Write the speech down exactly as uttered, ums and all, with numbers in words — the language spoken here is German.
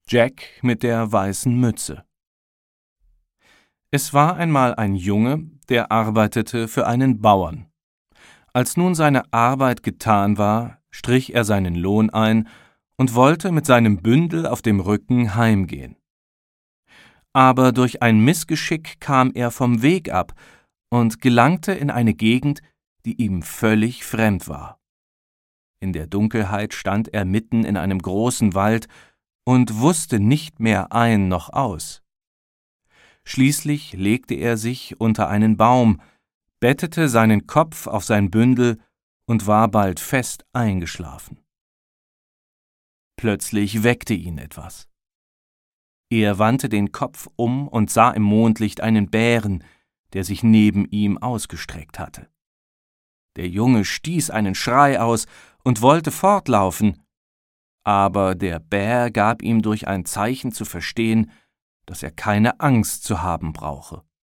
Jack mit der weißen Mütze. Es war einmal ein Junge, der arbeitete für einen Bauern. Als nun seine Arbeit getan war, strich er seinen Lohn ein und wollte mit seinem Bündel auf dem Rücken heimgehen. Aber durch ein Missgeschick kam er vom Weg ab und gelangte in eine Gegend, die ihm völlig fremd war. In der Dunkelheit stand er mitten in einem großen Wald und wusste nicht mehr ein noch aus. Schließlich legte er sich unter einen Baum, bettete seinen Kopf auf sein Bündel und war bald fest eingeschlafen. Plötzlich weckte ihn etwas. Er wandte den Kopf um und sah im Mondlicht einen Bären, der sich neben ihm ausgestreckt hatte. Der Junge stieß einen Schrei aus und wollte fortlaufen, aber der Bär gab ihm durch ein Zeichen zu verstehen, dass er keine Angst zu haben brauche.